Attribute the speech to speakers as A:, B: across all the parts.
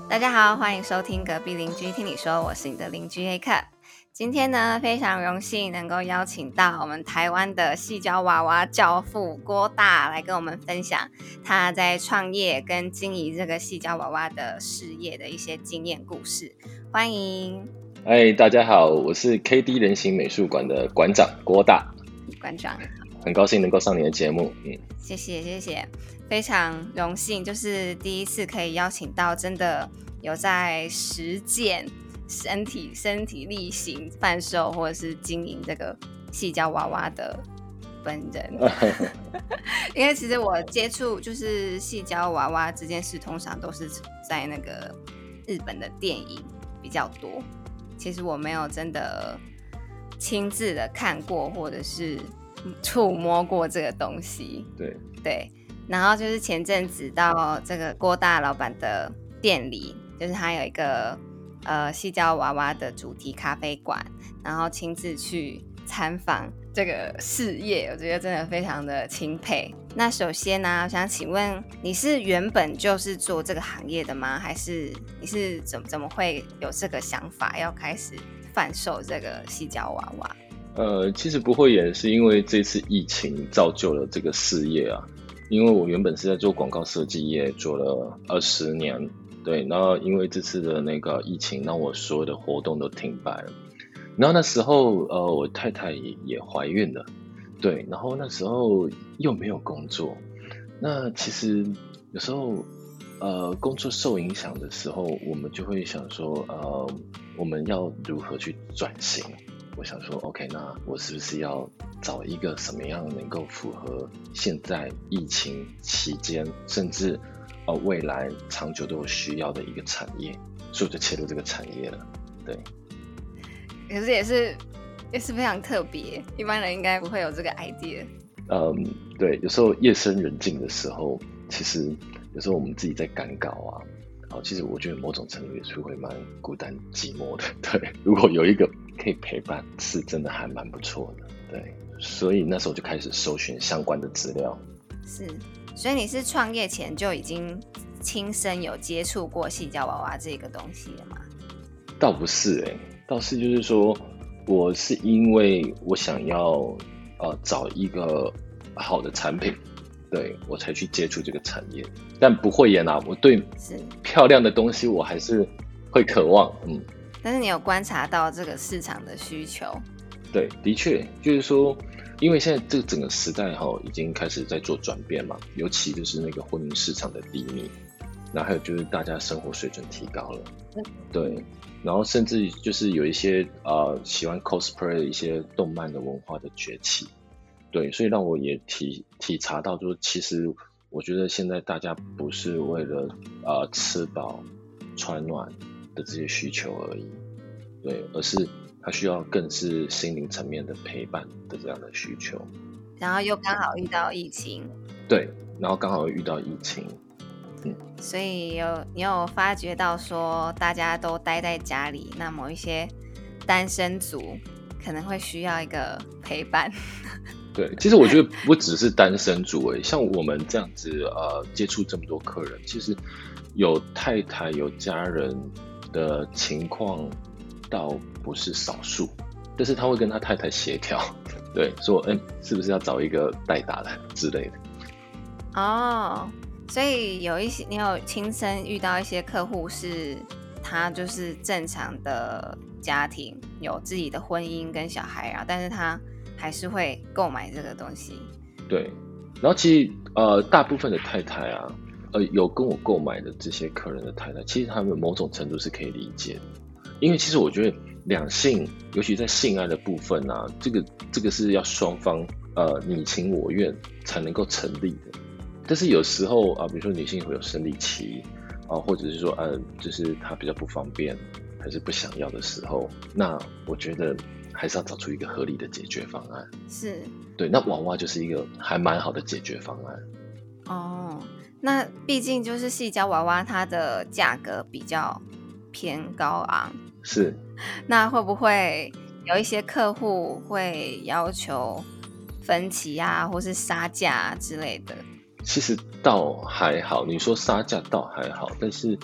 A: 大家好，欢迎收听隔壁邻居听你说，我是你的邻居 A 克。今天呢，非常荣幸能够邀请到我们台湾的矽胶娃娃教父郭大来跟我们分享他在创业跟经营这个矽胶娃娃的事业的一些经验故事。欢迎。
B: 大家好，我是 KD 人形美术馆的馆长郭大。
A: 馆长，
B: 很高兴能够上你的节目。
A: 谢谢，非常荣幸，就是第一次可以邀请到真的有在实践身体力行贩售或者是经营这个矽胶娃娃的本人。因为其实我接触就是矽胶娃娃这件事，通常都是在那个日本的电影比较多，其实我没有真的亲自的看过或者是触摸过这个东西。对，然后就是前阵子到这个郭大老板的店里，就是他有一个矽胶娃娃的主题咖啡馆，然后亲自去参访这个事业，我觉得真的非常的钦佩。那首先呢，我想请问你是原本就是做这个行业的吗？还是你是怎么会有这个想法要开始贩售这个矽胶娃娃？
B: 其实不会也是因为这次疫情造就了这个事业啊。因为我原本是在做广告设计业，做了20年，对，然后因为这次的那个疫情，让我所有的活动都停摆了。然后那时候我太太也怀孕了，对，然后那时候又没有工作。那其实有时候工作受影响的时候，我们就会想说我们要如何去转型。我想说 OK， 那我是不是要找一个什么样能够符合现在疫情期间甚至未来长久都有需要的一个产业，所以我就切入这个产业了。对，
A: 可是也是非常特别，一般人应该不会有这个 idea。
B: 对，有时候夜深人静的时候，其实有时候我们自己在赶稿啊，其实我觉得某种程度也是会蛮孤单寂寞的。对，如果有一个可以陪伴，是真的还蛮不错的。对，所以那时候就开始搜寻相关的资料。
A: 是，所以你是创业前就已经亲身有接触过矽胶娃娃这个东西了吗？
B: 倒不是倒是就是说我是因为我想要找一个好的产品，对，我才去接触这个产业。但不会演我对漂亮的东西我还是会渴望。
A: 但是你有观察到这个市场的需求？
B: 对，的确就是说，因为现在这个整个时代已经开始在做转变嘛，尤其就是那个婚姻市场的低迷，然后还有就是大家生活水准提高了，对，然后甚至就是有一些喜欢 cosplay 的一些动漫的文化的崛起，对，所以让我也体察到，就是其实我觉得现在大家不是为了吃饱穿暖的这些需求而已，对，而是它需要更是心灵层面的陪伴的这样的需求。
A: 然后又刚好遇到疫情，
B: 对，然后刚好遇到疫情，
A: 所以你有发觉到说大家都待在家里，那某一些单身族可能会需要一个陪伴。
B: 对，其实我觉得不只是单身族像我们这样子接触这么多客人，其实有太太有家人的情况倒不是少数，但是他会跟他太太协调，对，说是不是要找一个代打的之类的。
A: 所以有一些你有亲身遇到一些客户是他就是正常的家庭，有自己的婚姻跟小孩但是他还是会购买这个东西。对，
B: 然后其实大部分的太太有跟我购买的这些客人的太太，其实他们某种程度是可以理解的，因为其实我觉得两性，尤其在性爱的部分这个是要双方你情我愿才能够成立的。但是有时候比如说女性会有生理期或者是说就是她比较不方便还是不想要的时候，那我觉得还是要找出一个合理的解决方案。
A: 是，对，
B: 那娃娃就是一个还蛮好的解决方案。
A: 那毕竟就是矽胶娃娃它的价格比较偏高昂，
B: 是，
A: 那会不会有一些客户会要求分期或是杀价之类的？
B: 其实倒还好，你说杀价倒还好，但是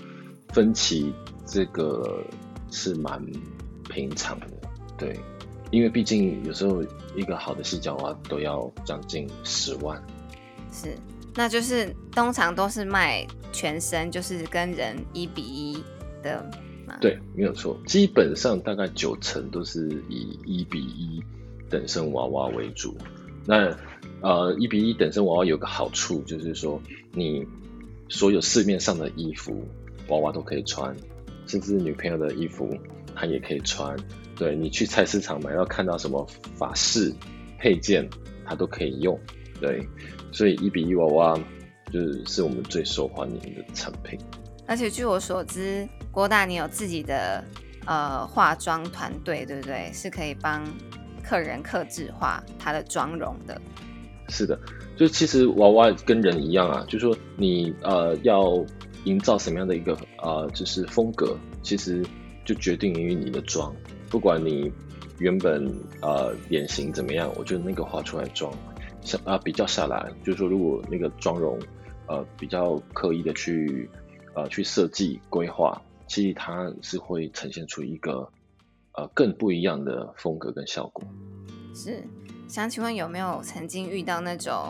B: 分歧这个是蛮平常的，对，因为毕竟有时候一个好的细胶娃都要将近10万。
A: 是，那就是通常都是卖全身，就是跟人1:1的嘛？
B: 对，没有错，基本上大概90%都是以1:1等身娃娃为主。那1:1等身娃娃有个好处，就是说你所有市面上的衣服娃娃都可以穿，甚至女朋友的衣服她也可以穿。对，你去菜市场买到看到什么法式配件，它都可以用。对，所以1:1娃娃是我们最受欢迎的产品。
A: 而且据我所知，郭大你有自己的化妆团队，对不对？是可以帮客人客制化他的妆容的。
B: 是的，就其实娃娃跟人一样啊，就是说你要营造什么样的一个就是风格，其实就决定于你的妆。不管你原本脸型怎么样，我觉得那个画出来的妆比较下来，就是说如果那个妆容比较刻意的去设计规划，其实它是会呈现出一个更不一样的风格跟效果。
A: 是，想请问有没有曾经遇到那种，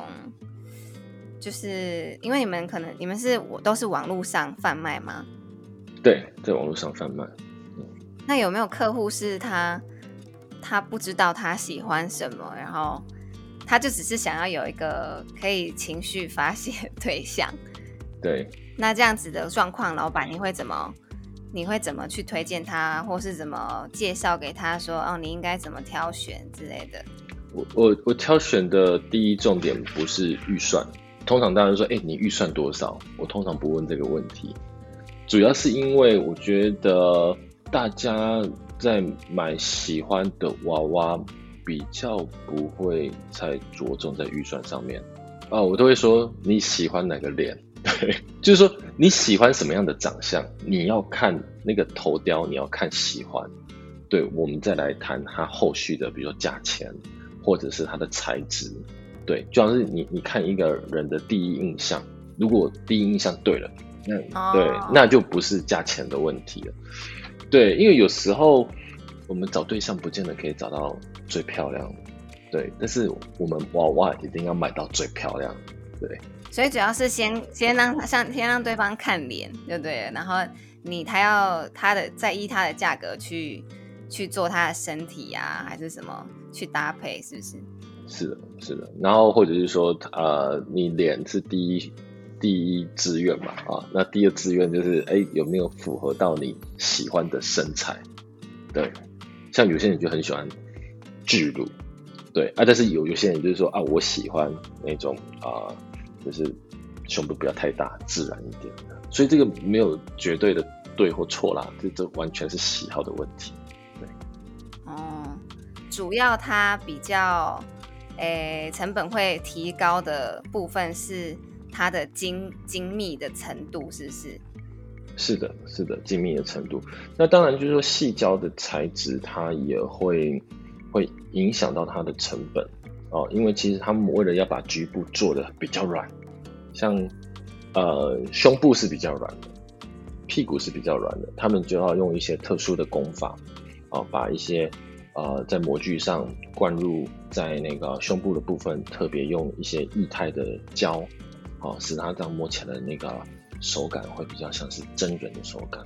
A: 就是因为你们都是网络上贩卖吗？
B: 对，在网络上贩卖。
A: 那有没有客户是他不知道他喜欢什么，然后他就只是想要有一个可以情绪发泄的对象？
B: 对，
A: 那这样子的状况，老板你会怎么去推荐他，或是怎么介绍给他说你应该怎么挑选之类的？
B: 我挑选的第一重点不是预算，通常大家说你预算多少，我通常不问这个问题，主要是因为我觉得大家在买喜欢的娃娃比较不会太着重在预算上面我都会说你喜欢哪个脸，对，就是说你喜欢什么样的长相，你要看那个头雕，你要看喜欢，对，我们再来谈它后续的，比如说价钱或者是它的材质，对，就像是你看一个人的第一印象，如果第一印象对了，对，那就不是价钱的问题了。对，因为有时候我们找对象不见得可以找到最漂亮的，对，但是我们娃娃一定要买到最漂亮的，对。
A: 所以主要是先让对方看脸就对了，然后再依他的价格去做他的身体啊，还是什么去搭配，是不是？
B: 是的，是的。然后或者是说你脸是第一志愿嘛那第二志愿就是有没有符合到你喜欢的身材？对，像有些人就很喜欢巨乳，对但是有些人就是说我喜欢那种就是胸部不要太大，自然一点的。所以这个没有绝对的对或错啦，这完全是喜好的问题。对，
A: 主要它比较成本会提高的部分是它的精密的程度，是不是？
B: 是的，是的，精密的程度。那当然就是说矽胶的材质，它也会影响到它的成本因为其实他们为了要把局部做的比较软，像胸部是比较软的，屁股是比较软的，他们就要用一些特殊的工法把一些在模具上灌入在那个胸部的部分，特别用一些液态的胶使它这样摸起来的那个手感会比较像是真人的手感。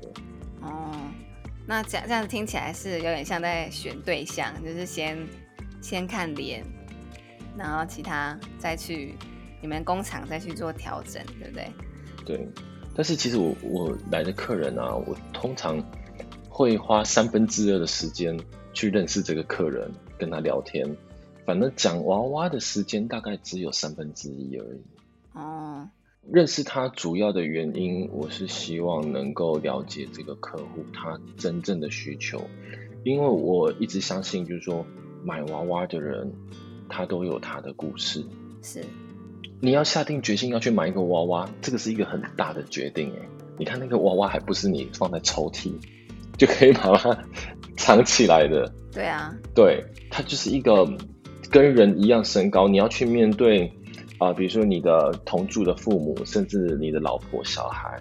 A: 那这样子听起来是有点像在选对象，就是先看脸，然后其他再去你们工厂再去做调整，对不对？对。
B: 但是其实我来的客人我通常会花2/3的时间去认识这个客人，跟他聊天。反正讲娃娃的时间大概只有1/3而已。认识他主要的原因，我是希望能够了解这个客户他真正的需求，因为我一直相信，就是说买娃娃的人，他都有他的故事。
A: 是，
B: 你要下定决心要去买一个娃娃，这个是一个很大的决定你看那个娃娃还不是你放在抽屉就可以把它藏起来的。
A: 对啊，
B: 对，它就是一个跟人一样身高，你要去面对比如说你的同住的父母，甚至你的老婆小孩，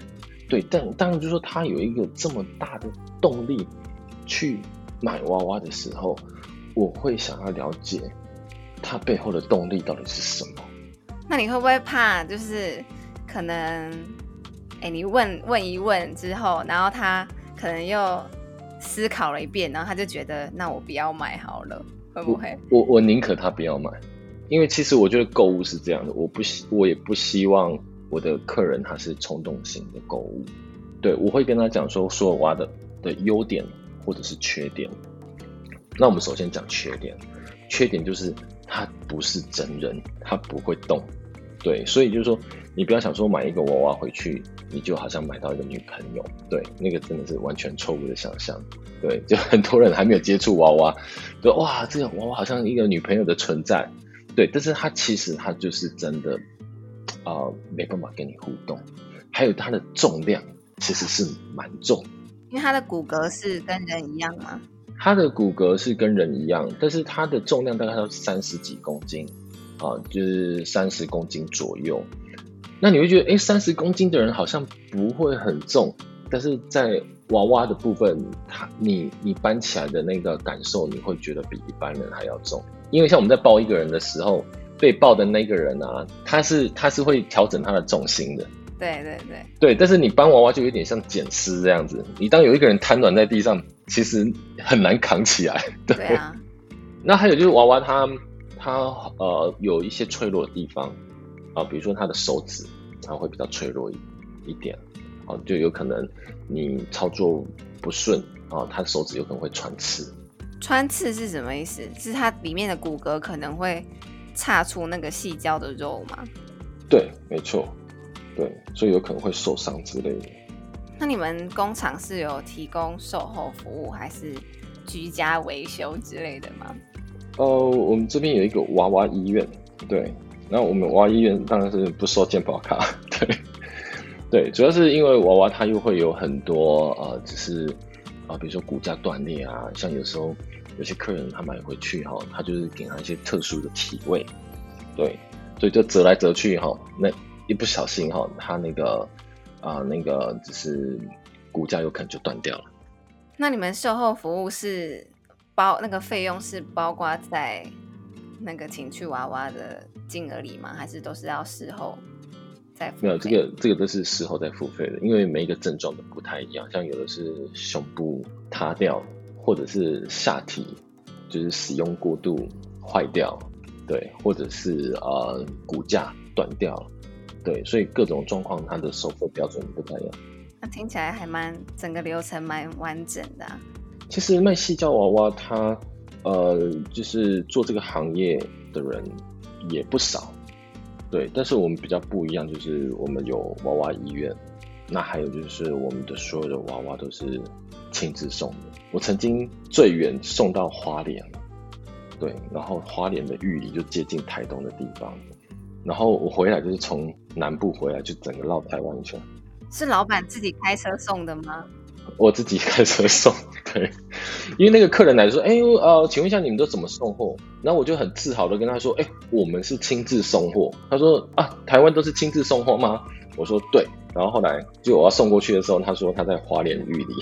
B: 对，但当然就是说他有一个这么大的动力去买娃娃的时候，我会想要了解他背后的动力到底是什么。
A: 那你会不会怕，就是可能，你问一问之后，然后他可能又思考了一遍，然后他就觉得，那我不要买好了，会不会？
B: 我宁可他不要买，因为其实我觉得购物是这样的，我也不希望我的客人他是冲动型的购物。对，我会跟他讲说所有娃的优点或者是缺点。那我们首先讲缺点，缺点就是他不是真人，他不会动。对，所以就是说，你不要想说买一个娃娃回去，你就好像买到一个女朋友。对，那个真的是完全错误的想象。对，就很多人还没有接触娃娃，就哇，这个娃娃好像一个女朋友的存在。对，但是其实它就是真的，没办法跟你互动。还有它的重量其实是蛮重，
A: 因为它的骨骼是跟人一样吗？
B: 它的骨骼是跟人一样，但是它的重量大概要30几公斤。就是30公斤左右。那你会觉得30公斤的人好像不会很重，但是在娃娃的部分，你搬起来的那个感受，你会觉得比一般人还要重。因为像我们在抱一个人的时候，被抱的那个人啊，他是会调整他的重心的。对，但是你搬娃娃就有点像捡尸这样子，你当有一个人瘫软在地上，其实很难扛起来。对
A: 啊。
B: 那还有就是娃娃它有一些脆弱的地方比如说它的手指它会比较脆弱一点就有可能你操作不顺它的手指有可能会穿刺。
A: 穿刺是什么意思？是它里面的骨骼可能会岔出那个细胶的肉吗？
B: 对，没错，对，所以有可能会受伤之类的。
A: 那你们工厂是有提供售后服务还是居家维修之类的吗？
B: 我们这边有一个娃娃医院，对，那我们娃娃医院当然是不收健保卡，对，主要是因为娃娃它又会有很多只是比如说骨架断裂啊，像有时候有些客人他买回去他就是给他一些特殊的体位，对，所以就折来折去那一不小心他那个只是骨架有可能就断掉了。
A: 那你们售后服务是那个费用是包括在那个情趣娃娃的金额里吗？还是都是要事后再付费？
B: 没有，这个都是事后再付费的，因为每一个症状都不太一样，像有的是胸部塌掉，或者是下体就是使用过度坏掉，对，或者是骨架断掉了，对，所以各种状况它的收费标准不太一样。
A: 那听起来还整个流程蛮完整的啊。
B: 其实卖矽胶娃娃它就是做这个行业的人也不少，对，但是我们比较不一样，就是我们有娃娃医院，那还有就是我们的所有的娃娃都是亲自送的。我曾经最远送到花莲了，对，然后花莲的玉里就接近台东的地方，然后我回来就是从南部回来，就整个绕台湾一圈。
A: 是老板自己开车送的吗？
B: 我自己开车送，对，因为那个客人来说，请问一下你们都怎么送货？然后我就很自豪的跟他说，我们是亲自送货。他说台湾都是亲自送货吗？我说对。然后后来就我要送过去的时候，他说他在花莲玉里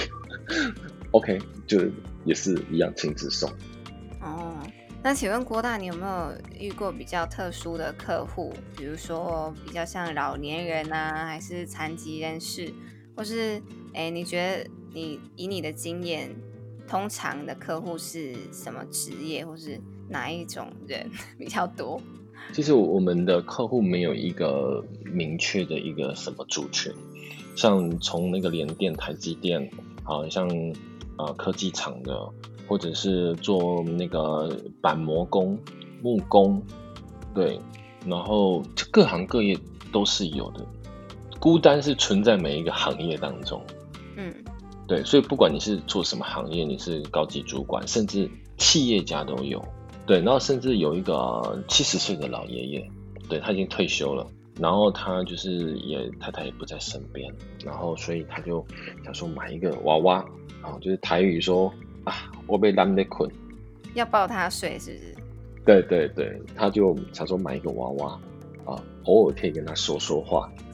B: ，OK， 就也是一样亲自送。
A: 那请问郭大，你有没有遇过比较特殊的客户，比如说比较像老年人啊，还是残疾人士，或是你觉得以你的经验，通常的客户是什么职业，或是哪一种人比较多？
B: 其实我们的客户没有一个明确的一个什么族群，像从那个联电、台积电，像科技厂的，或者是做那个板模工、木工，对，然后各行各业都是有的，孤单是存在每一个行业当中。对，所以不管你是做什么行业，你是高级主管，甚至企业家都有。对，然后甚至有一个70岁的老爷爷，对，他已经退休了，然后他就是太太也不在身边，然后所以他就想说买一个娃娃，就是台语说我被懒得困，
A: 要抱他睡是不是？
B: 对对对，他就想说买一个娃娃偶尔可以跟他说说话，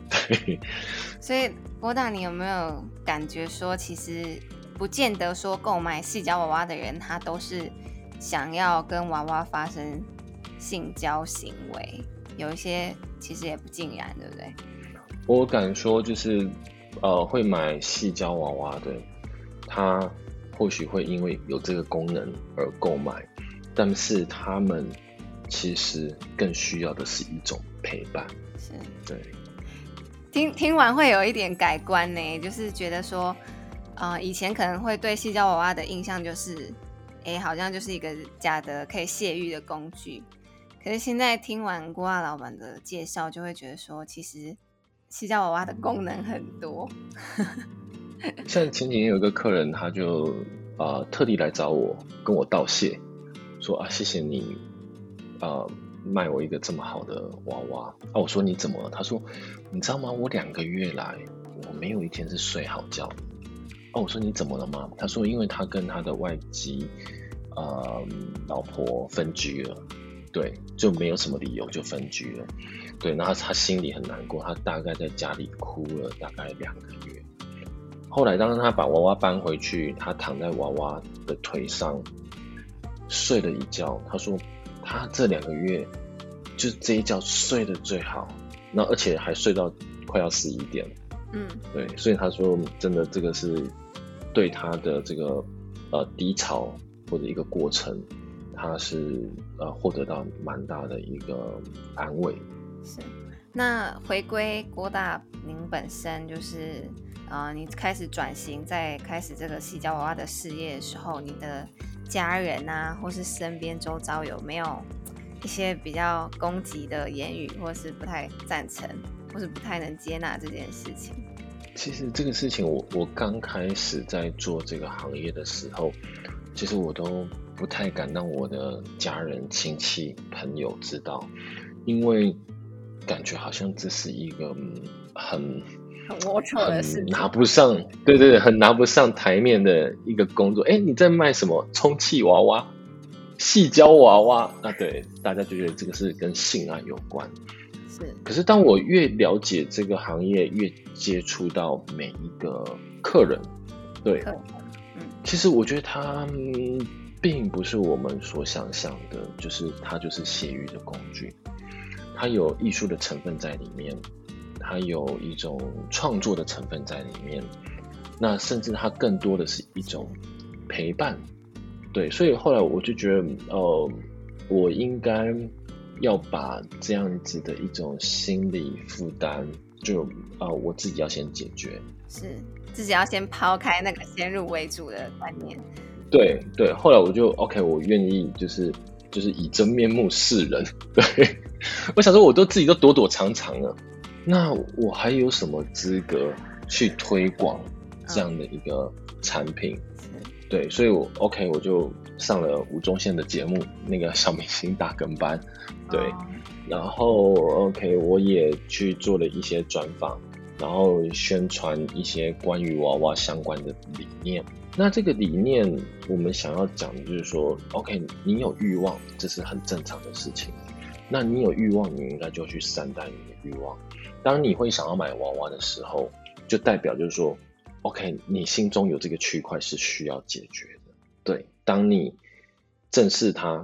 B: 对，
A: 所以郭大，你有没有感觉说，其实不见得说购买细胶娃娃的人，他都是想要跟娃娃发生性交行为，有一些其实也不尽然，对不对？
B: 我敢说就是会买细胶娃娃的，他或许会因为有这个功能而购买，但是他们其实更需要的是一种陪伴。
A: 是，
B: 对。
A: 听完会有一点改观呢，就是觉得说，以前可能会对细胶娃娃的印象就是，好像就是一个假的可以泄欲的工具。可是现在听完郭大老板的介绍，就会觉得说，其实细胶娃娃的功能很多。
B: 像前几天有一个客人，他就特地来找我，跟我道谢，说谢谢你卖我一个这么好的娃娃我说你怎么了？他说你知道吗？我2个月来我没有一天是睡好觉的。我说你怎么了吗？他说因为他跟他的外籍老婆分居了，对，就没有什么理由就分居了，对，然后他心里很难过，他大概在家里哭了大概2个月。后来当他把娃娃搬回去，他躺在娃娃的腿上睡了一觉，他说他这2个月就是这一觉睡得最好，然后而且还睡到快要11点。对，所以他说真的这个是对他的这个低潮或者一个过程，他是获得到蛮大的一个安慰。
A: 是，那回归郭大您本身就是你开始转型，在开始这个细胶娃娃的事业的时候，你的家人啊，或是身边周遭有没有一些比较攻击的言语，或是不太赞成，或是不太能接纳这件事情？
B: 其实这个事情我刚开始在做这个行业的时候，其实我都不太敢让我的家人、亲戚、朋友知道，因为感觉好像这是一个很
A: 龌龊的事情，
B: 拿不上，对，很拿不上台面的一个工作。你在卖什么充气娃娃、细胶娃娃？对，大家就觉得这个是跟性爱有关。
A: 是。
B: 可是当我越了解这个行业，越接触到每一个客人，对，其实我觉得他并不是我们所想象的，就是它就是泄欲的工具，它有艺术的成分在里面，它有一种创作的成分在里面，那甚至它更多的是一种陪伴。对，所以后来我就觉得我应该要把这样子的一种心理负担就我自己要先解决，
A: 是自己要先抛开那个先入为主的观念。
B: 对，后来我就 OK， 我愿意就是以真面目示人。对，我想说我自己都躲藏了，那我还有什么资格去推广这样的一个产品？对，所以我 OK， 我就上了吴宗宪的节目，那个小明星大跟班，对，然后 OK， 我也去做了一些专访，然后宣传一些关于娃娃相关的理念。那这个理念我们想要讲的就是说 OK， 你有欲望这是很正常的事情，那你有欲望你应该就去善待你的欲望。当你会想要买娃娃的时候，就代表就是说 OK， 你心中有这个区块是需要解决的。对，当你正视它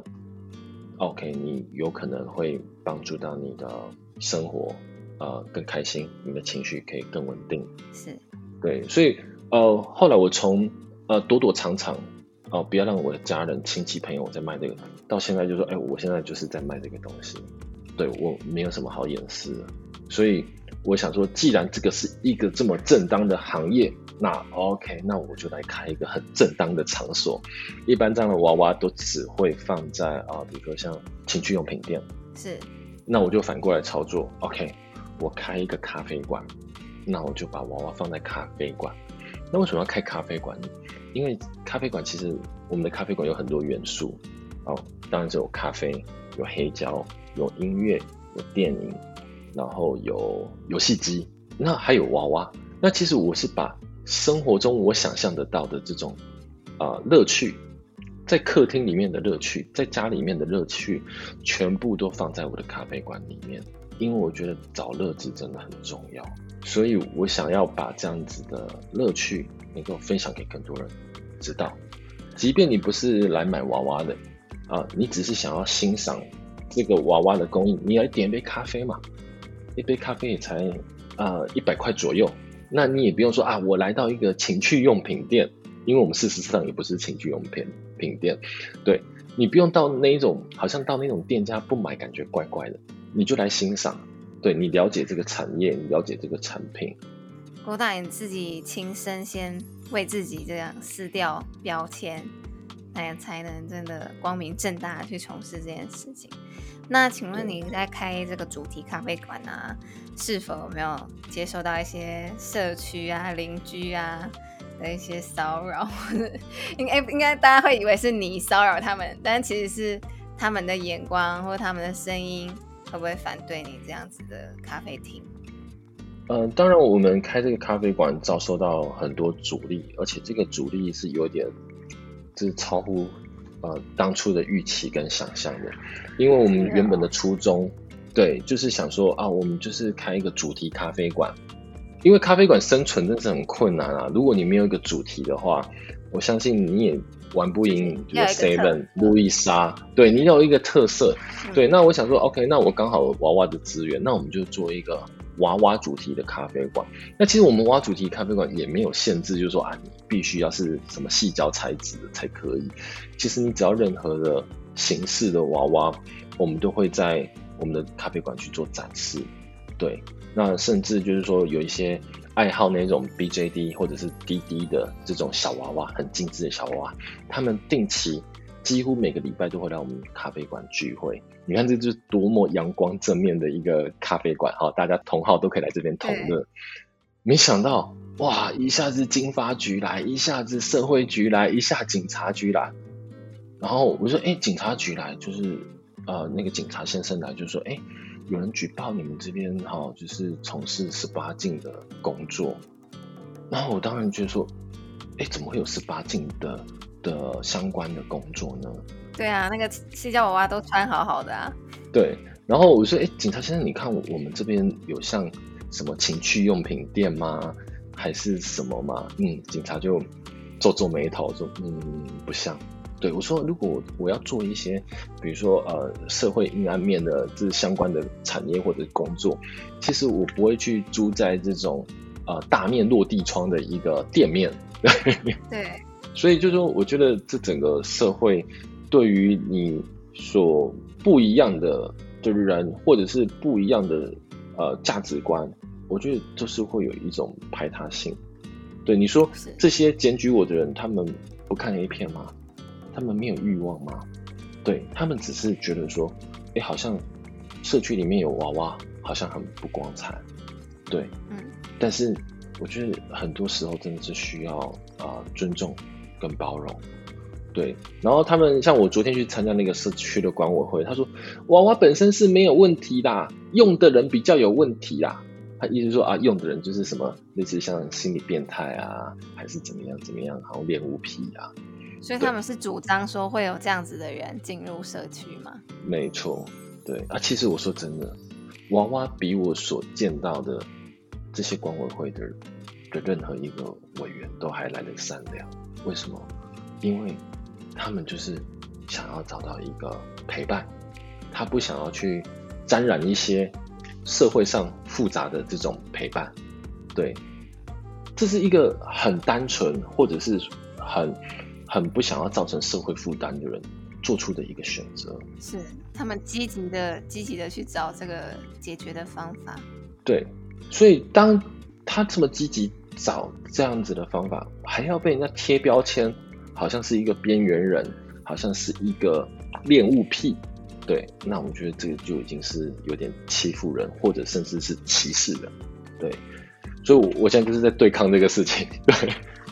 B: OK， 你有可能会帮助到你的生活更开心，你的情绪可以更稳定。
A: 是，对，
B: 所以后来我从躲藏不要让我的家人、亲戚、朋友在卖这个，到现在就说我现在就是在卖这个东西，对，我没有什么好掩饰的。所以我想说，既然这个是一个这么正当的行业，那 OK， 那我就来开一个很正当的场所。一般这样的娃娃都只会放在比如说像情趣用品店，
A: 是，
B: 那我就反过来操作 OK， 我开一个咖啡馆，那我就把娃娃放在咖啡馆。那为什么要开咖啡馆呢？因为咖啡馆其实我们的咖啡馆有很多元素当然是有咖啡，有黑胶，有音乐，有电影，然后有游戏机，那还有娃娃。那其实我是把生活中我想象得到的这种乐趣，在客厅里面的乐趣，在家里面的乐趣，全部都放在我的咖啡馆里面。因为我觉得找乐子真的很重要。 所以我想要把这样子的乐趣能够分享给更多人知道，即便你不是来买娃娃的你只是想要欣赏这个娃娃的工艺，你来点一杯咖啡嘛，一杯咖啡也才100块左右，那你也不用说我来到一个情趣用品店，因为我们事实上也不是情趣用品店，对，你不用到那一种好像到那种店家不买感觉怪怪的，你就来欣赏，对，你了解这个产业，你了解这个产品。
A: 郭大你自己亲身先为自己这样撕掉标签，那才能真的光明正大的去从事这件事情。那请问你在开这个主题咖啡馆是否有没有接受到一些社区邻居的一些骚扰？应该大家会以为是你骚扰他们，但其实是他们的眼光或他们的声音会不会反对你这样子的咖啡厅？
B: 当然我们开这个咖啡馆遭受到很多阻力，而且这个阻力是有点就是超乎当初的预期跟想象的，因为我们原本的初衷对就是想说我们就是开一个主题咖啡馆，因为咖啡馆生存真是很困难如果你没有一个主题的话，我相信你也玩不赢就是 Seven 路易莎，对，你要有一个特色，对，那我想说 OK， 那我刚好有娃娃的资源，那我们就做一个娃娃主题的咖啡馆。那其实我们娃娃主题咖啡馆也没有限制，就是说你必须要是什么矽胶材质的才可以，其实你只要任何的形式的娃娃，我们都会在我们的咖啡馆去做展示，对，那甚至就是说有一些爱好那种 BJD 或者是滴滴的这种小娃娃，很精致的小娃娃，他们定期几乎每个礼拜都会来我们咖啡馆聚会。你看这就是多么阳光正面的一个咖啡馆，大家同好都可以来这边同乐。没想到哇，一下子经发局来，一下子社会局来，一下警察局来，然后我说警察局来，就是那个警察先生来就说有人举报你们这边就是从事18禁的工作，然后我当然觉得说怎么会有18禁的相关的工作呢？
A: 对那个矽胶娃娃都穿好好的
B: 对，然后我说警察先生，你看我们这边有像什么情趣用品店吗？还是什么吗？警察就皱眉头说不像。对，我说如果我要做一些比如说社会阴暗面的这相关的产业或者工作，其实我不会去租在这种大面落地窗的一个店面。
A: 对，
B: 所以就是说我觉得这整个社会对于你所不一样的人或者是不一样的价值观，我觉得就是会有一种排他性。对，你说这些检举我的人，他们不看 A 片吗？他们没有欲望吗？对，他们只是觉得说好像社区里面有娃娃好像很不光彩，对，但是我觉得很多时候真的是需要尊重跟包容。对，然后他们像我昨天去参加那个社区的管委会，他说娃娃本身是没有问题啦，用的人比较有问题啦。他意思说用的人就是什么类似像心理变态还是怎么样，好像恋物癖
A: 所以他们是主张说会有这样子的人进入社区吗？
B: 没错，对其实我说真的，娃娃比我所见到的这些管委会的任何一个委员都还来得善良。为什么？因为他们就是想要找到一个陪伴，他不想要去沾染一些社会上复杂的这种陪伴。对，这是一个很单纯或者是很不想要造成社会负担的人做出的一个选择，
A: 是他们积极的去找这个解决的方法。
B: 对，所以当他这么积极找这样子的方法，还要被人家贴标签，好像是一个边缘人，好像是一个恋物癖，对，那我觉得这个就已经是有点欺负人，或者甚至是歧视人。对，所以我现在就是在对抗这个事情。对。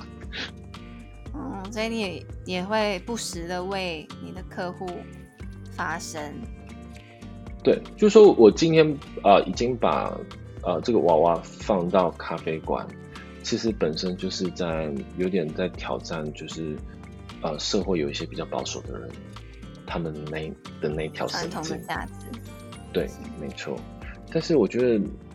A: 所以你也会不时的为你的客户发声。
B: 对，就是说我今天已经把这个娃娃放到咖啡馆，其实本身就是有点在挑战，就是社会有一些比较保守的人，他们那条神经
A: 传统的价值。
B: 对，没错。但是我觉得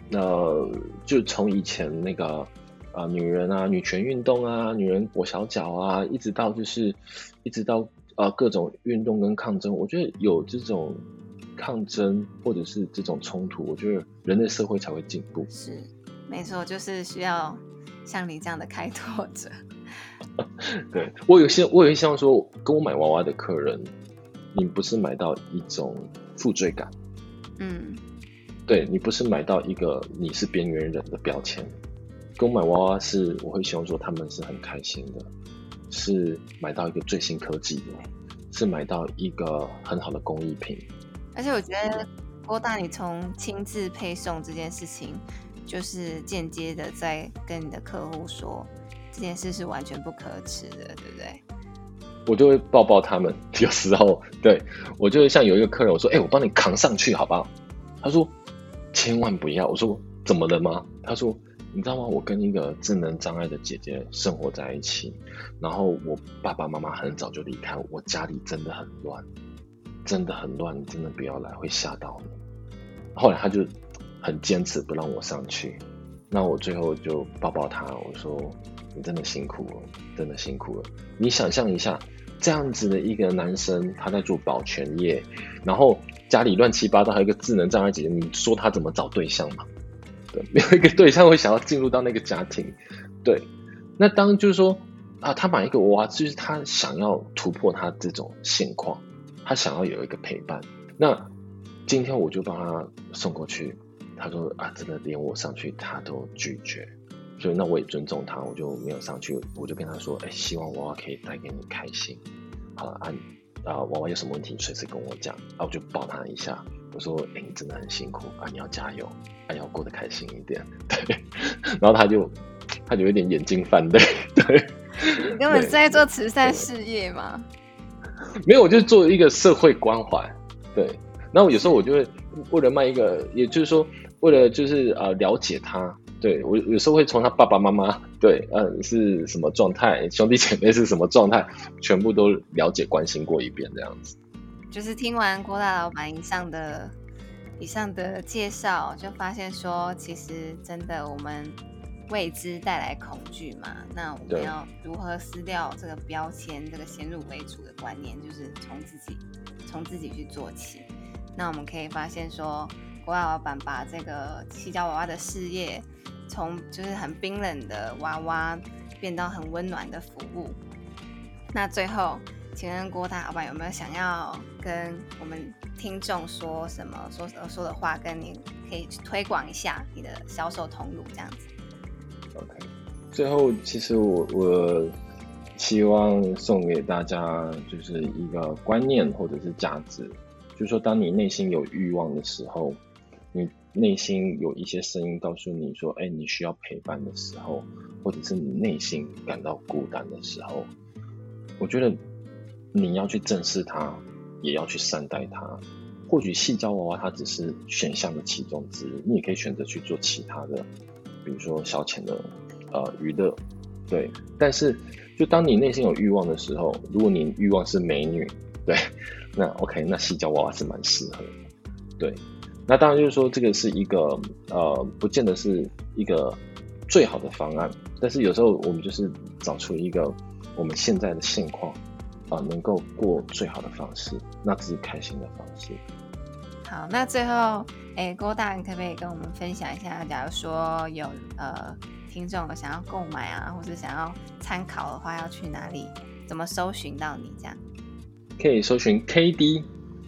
B: 就从以前那个女人啊女权运动啊，女人裹小脚啊，一直到各种运动跟抗争，我觉得有这种抗争或者是这种冲突，我觉得人类社会才会进步。
A: 是，没错，就是需要像你这样的开拓者。
B: 对，我有些希望说，跟我买娃娃的客人，你不是买到一种负罪感，对，你不是买到一个你是边缘人的标签。跟我买娃娃是，我会希望说他们是很开心的，是买到一个最新科技的，是买到一个很好的工艺品。
A: 而且我觉得郭大，你从亲自配送这件事情，就是间接的在跟你的客户说，这件事是完全不可耻的，对不对？
B: 我就会抱抱他们，有时候对我就会像有一个客人，我说：“我帮你扛上去好不好？”他说：“千万不要。”我说：“怎么了吗？”他说：“你知道吗？我跟一个智能障碍的姐姐生活在一起，然后我爸爸妈妈很早就离开，我家里真的很乱，真的很乱，你真的不要来，会吓到你。”后来他就很坚持不让我上去，那我最后就抱抱他，我说：“你真的辛苦了，真的辛苦了。你想象一下，这样子的一个男生，他在做保全业，然后家里乱七八糟，还有一个智能障碍姐姐，你说他怎么找对象嘛？对，没有一个对象会想要进入到那个家庭。对，那当然就是说他买一个娃娃，就是他想要突破他这种现况，他想要有一个陪伴。那今天我就帮他送过去，他说真的连我上去他都拒绝。所以那我也尊重他，我就没有上去，我就跟他说，希望娃娃可以带给你开心，娃娃有什么问题随时跟我讲，我就抱他一下，我说，你真的很辛苦你要加油，要过得开心一点，对，然后他就有点眼睛泛泪，对，
A: 你根本是在做慈善事业吗？
B: 没有，我就做一个社会关怀，对，然后有时候我就会为了卖一个，也就是说，为了就是了解他。对，我有时候会从他爸爸妈妈是什么状态，兄弟姐妹是什么状态，全部都了解关心过一遍这样子。
A: 就是听完郭大老板以上的介绍，就发现说，其实真的我们未知带来恐惧嘛，那我们要如何撕掉这个标签，这个先入为主的观念，就是从自己去做起。那我们可以发现说，郭大老板把这个矽胶娃娃的事业，从就是很冰冷的娃娃变到很温暖的服务。那最后，请问郭大老板有没有想要跟我们听众说什么说的话，跟你可以推广一下你的销售通路这样子
B: ？OK， 最后其实我希望送给大家就是一个观念或者是价值，就是说当你内心有欲望的时候，你内心有一些声音告诉你说，你需要陪伴的时候，或者是你内心感到孤单的时候，我觉得你要去正视它，也要去善待它。或许矽胶娃娃它只是选项的其中之一，你也可以选择去做其他的，比如说消遣的娱乐，对。但是就当你内心有欲望的时候，如果你欲望是美女，对，那 OK， 那矽胶娃娃是蛮适合的，对。那当然就是说，这个是一个不见得是一个最好的方案，但是有时候我们就是找出一个我们现在的现况能够过最好的方式，那自己开心的方式。
A: 好，那最后郭大人可不可以跟我们分享一下，假如说有听众有想要购买或是想要参考的话，要去哪里，怎么搜寻到你这样？
B: 可以搜寻 KD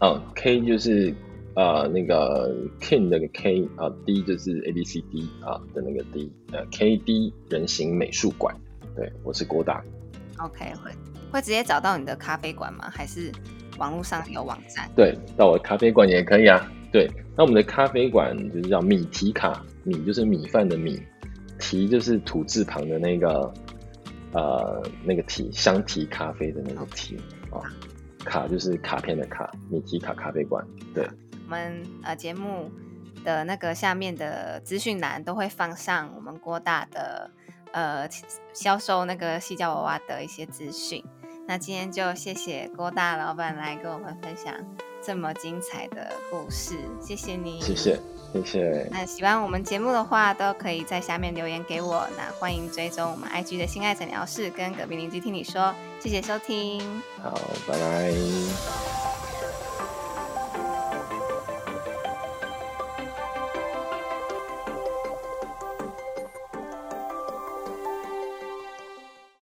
B: K 就是那个 King 那个 K D 就是 ABCD 的那个 D KD 人形美术馆，对，我是郭大。
A: OK， 会直接找到你的咖啡馆吗？还是网络上有网站？
B: 对，到我的咖啡馆也可以啊。对，那我们的咖啡馆就是叫米提卡，米就是米饭的米，提就是土字旁的那个提，香提咖啡的那个提卡就是卡片的卡，米提卡咖啡馆。对，
A: 我们节目的那个下面的资讯栏都会放上我们郭大的销售那个矽胶娃娃的一些资讯。那今天就谢谢郭大老板来跟我们分享这么精彩的故事，谢谢你。
B: 谢谢。
A: 那喜欢我们节目的话，都可以在下面留言给我。那欢迎追踪我们 IG 的性爱诊疗室跟隔壁邻居听你说。谢谢收听，
B: 好，拜拜。